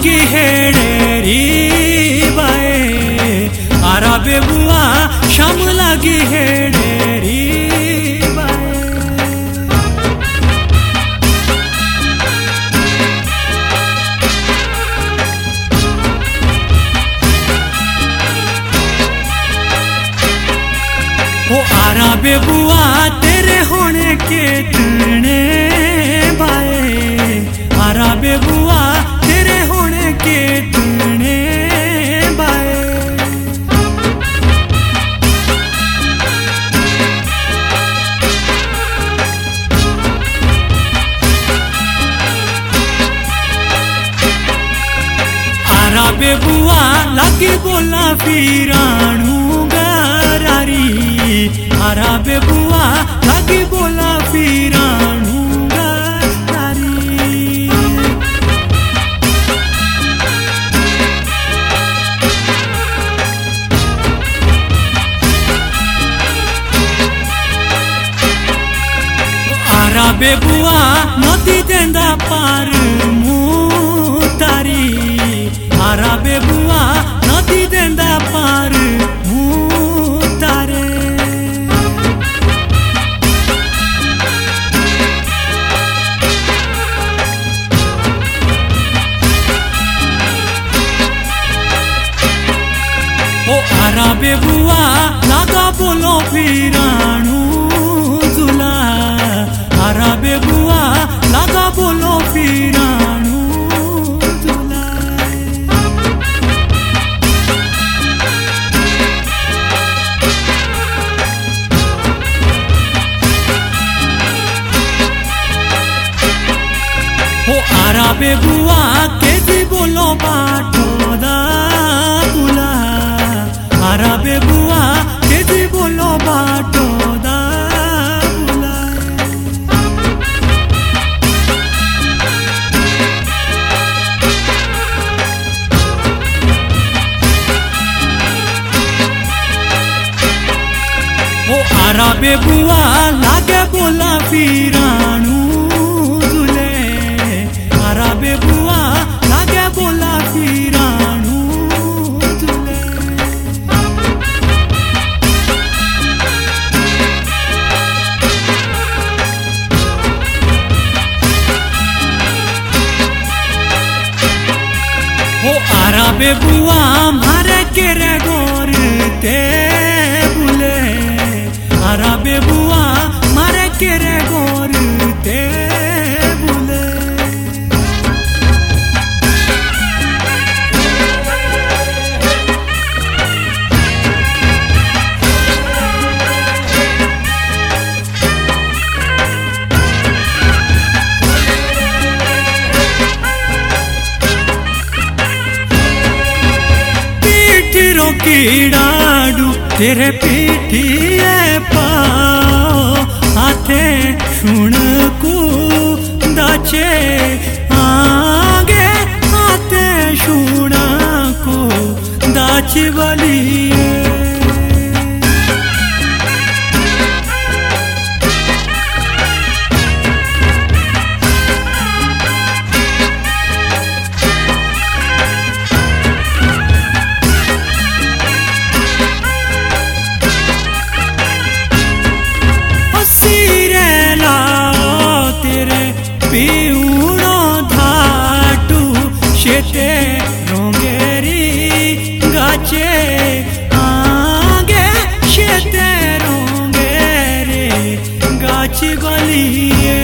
लागी हेड़ेरी बाए आरा बेबुआ शाम लागी हेड़ेरी बाए। ओ आरा बेबुआ तेरे होने के तने बाए आरा बेबुआ तेरे होने के तने बाए। आरा बेबुआ लागी बोला फिराणू गरारी आरा बेबुआ लागी बोला फिराणू गरारी। आरा बेबुआ नदी देंदा पार मुतारी आरा बेबुआ नदी देंदा पार मुतारे। ओ आरा बेबुआ लागा बोलो फिराणू झुला आरा बेबुआ लागा बोलो फिराणू झुला। ओ आरा बेबुआ केजी बोलो बाटो दा बुला आरा बेबुआ केजी बोलो बाटो दा बुला। ओ आरा बेबुआ लागे बोला फिराणू झुले आरा बेबुआ लागे बोला फिराणू झुले। ओ आरा बेबुआ मारे केरे गोर ते बुले आरा बेबुआ मारे केरे गोर ते बुले। पीठिरो कीड़ाडू तेरे पीठिए पाओ हाथे शुण को दाचे आगे हाथे शुण को दाची बलिए। पीऊणो धाटू शेते रोंगेरी गाचे आगे शेते रोंगेरे गाची बलिए।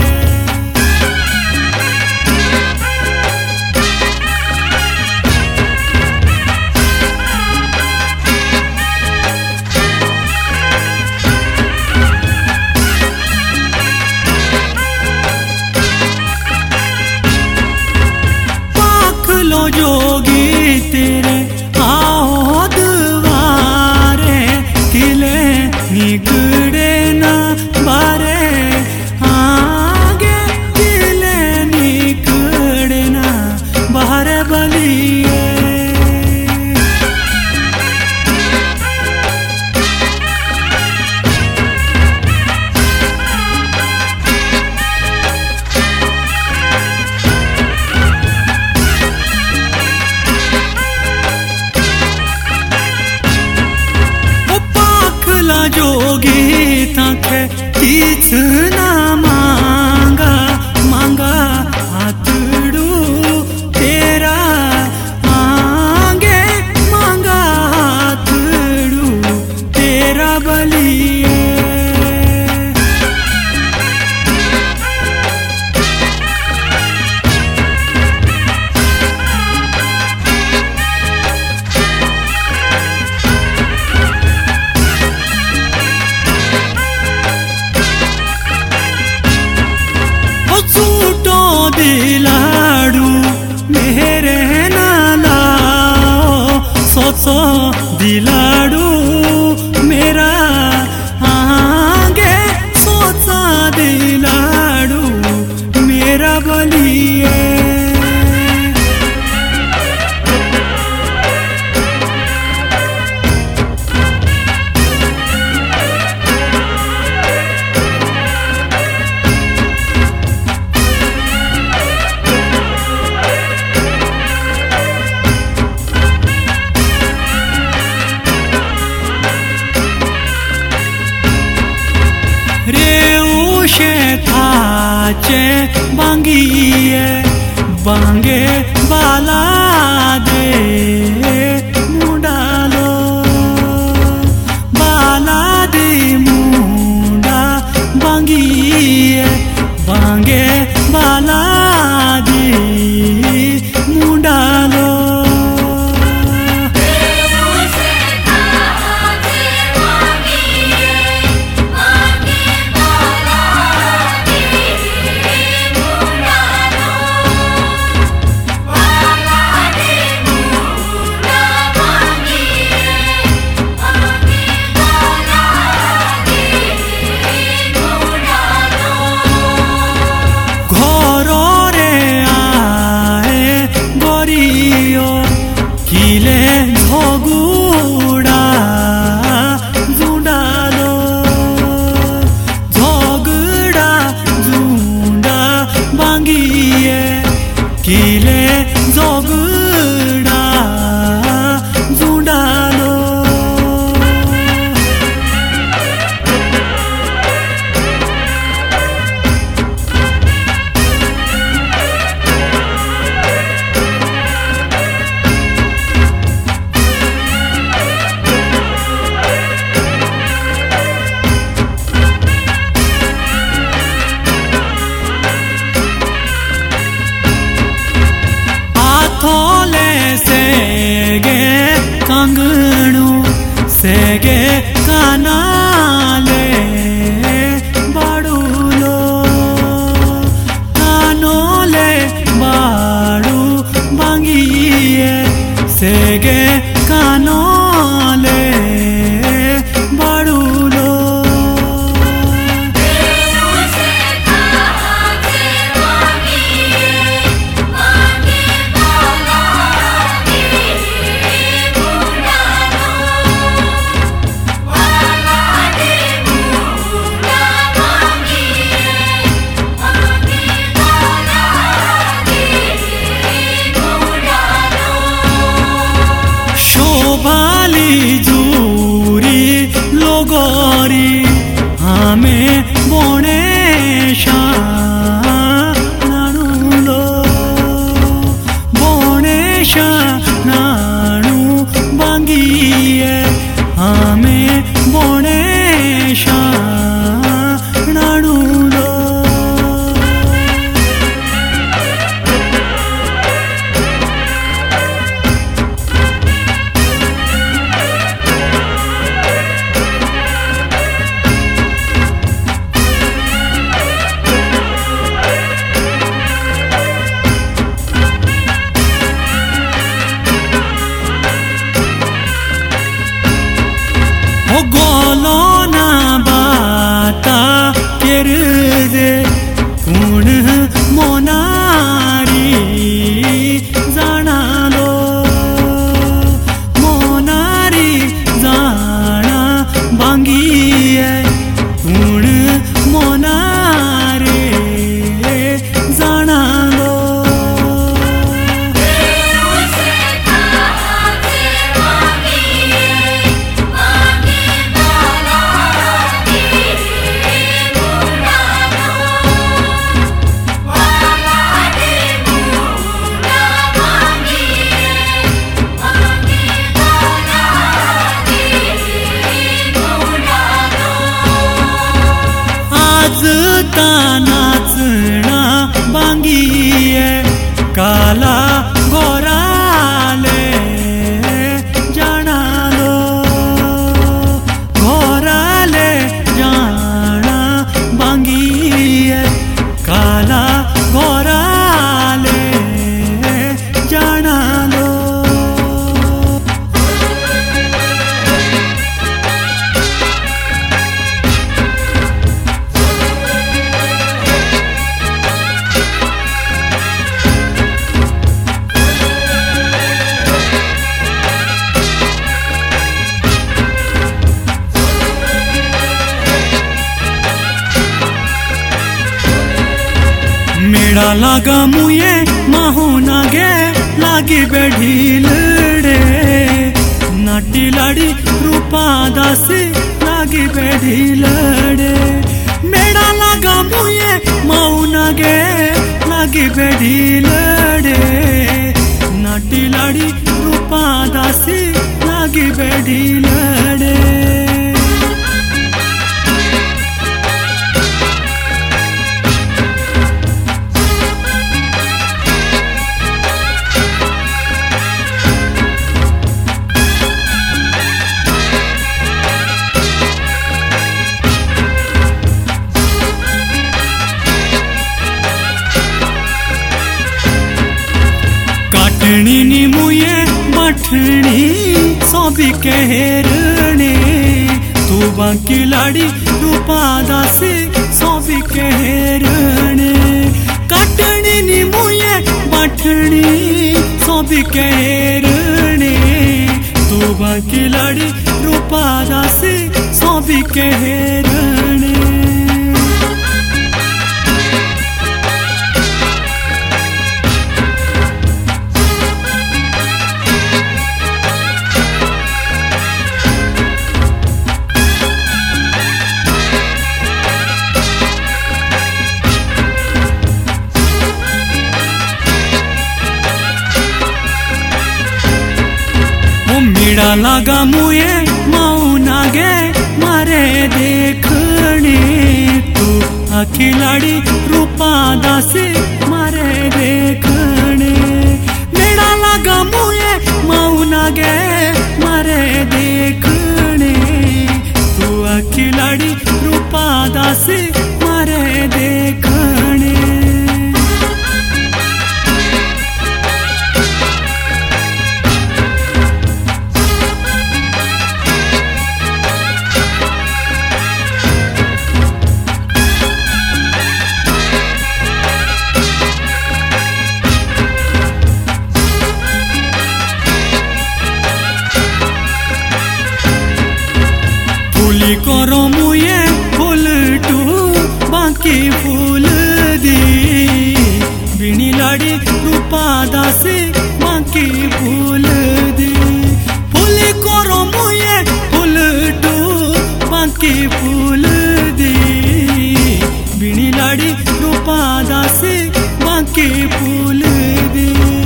जोगी तेरे आओ द्वारे किले निगड़े ना बारे आगे किले निगड़े ना बाहर बलिए। सो दिलाड़ू मेरा आगे सोचा दिलाड़ू मेरा बलिए थाचे बांगिए बांगे बाला दे मुंडालो बाला दे मुंडा बांगिए बांगे बाला दे मुंडालो किले झगुड़ा जुंडालो झगड़ा जुंडा बांगिए किले झगड़ा जुंडालो कंगणू सेगे कानाले बाड़ूलो कानोले बाड़ू बांगिए सेगे कानोले बाड़ूलो जूरी लोगोरी हमें बोने नानू बोने नानू बांगिए हमें बोने नानू मेड़ा लागा मुये माहू नागे लागी बेढ़ील रे नाटी लाड़ी रूपा दासी लागी बेढ़ील रे मेड़ा लागा मुये माहू नागे लागी बेढ़ील रे नाटी लाड़ी रूपा दासी लागी बेढ़ील रे काटनी नी मुये बठनी सोबी कहरने तू बाकी लाड़ी रूपा दासी सोबी कहरने काटनी नी मुये बठनी सोबी कहरने तू बाकी लाड़ी रूपा दासी सोबी कहरने मेड़ा लागा मुये माऊ नागे मारे देखने तू आखी लाड़ी रूपा दासी मारे देखने मेड़ा लागा मुये माऊ नागे मारे देखने तू आखी लाड़ी रूपा दासी मारे देखने फूली करो मुये फूल टू बाकी फूल दी बिनी लाड़ी रूपा दासी बाकी फूल दी फूली करो मुये फूल टू बाकी फूल दी बिनी लाड़ी रूपा दासी बाकी फूल दी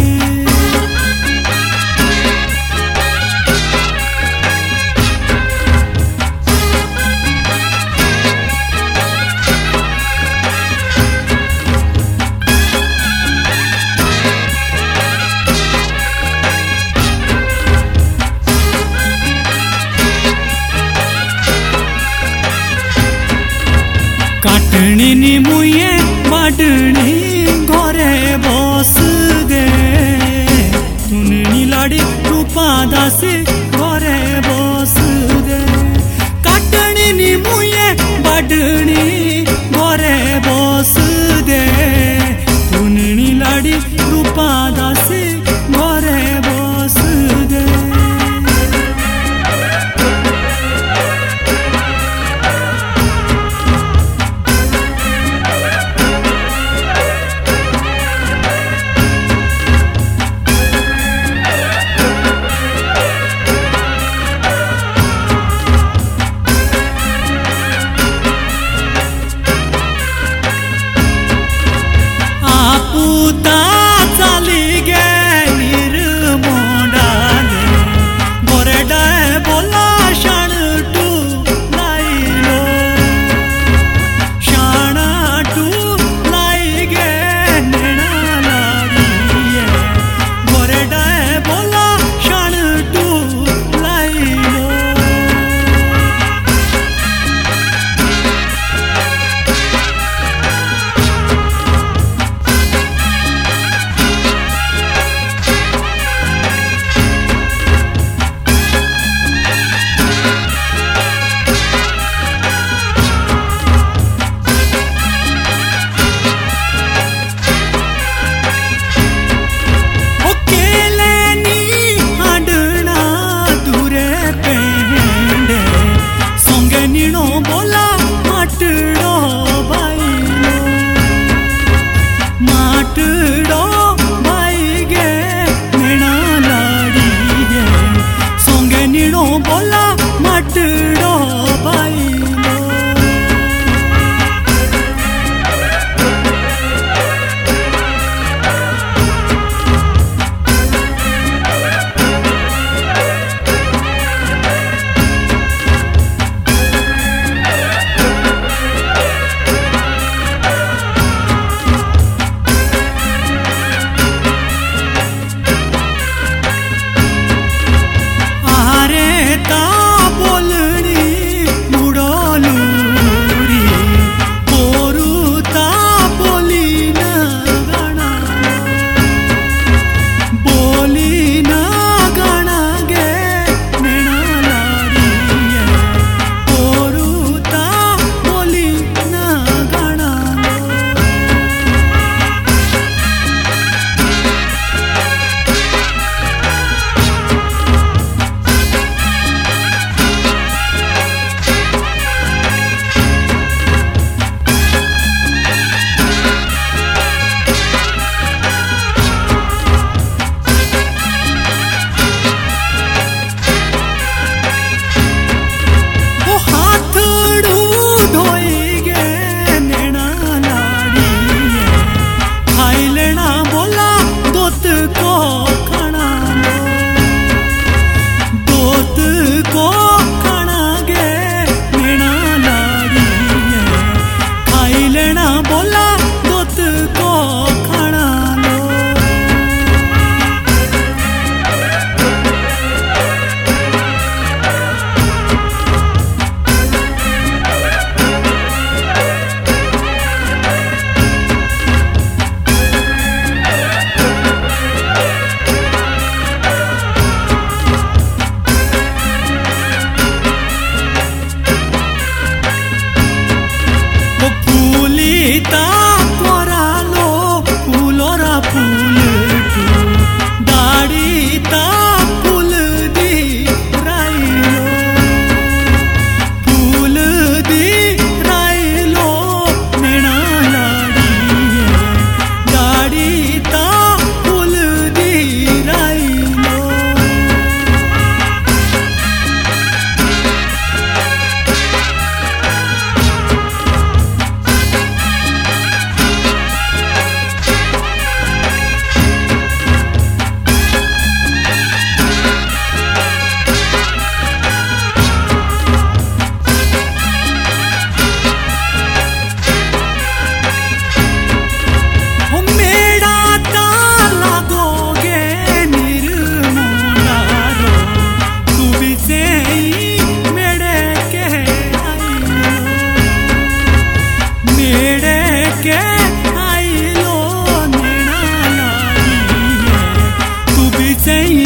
काटनी नी मुये बाडनी घरे बस दे तुनी लाड़ी रूपा दासी घरे बस दे काटनी नी मुये बाडनी घरे बस दे तुनी लाड़ी रूपा दासी घरे बस दे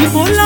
बोला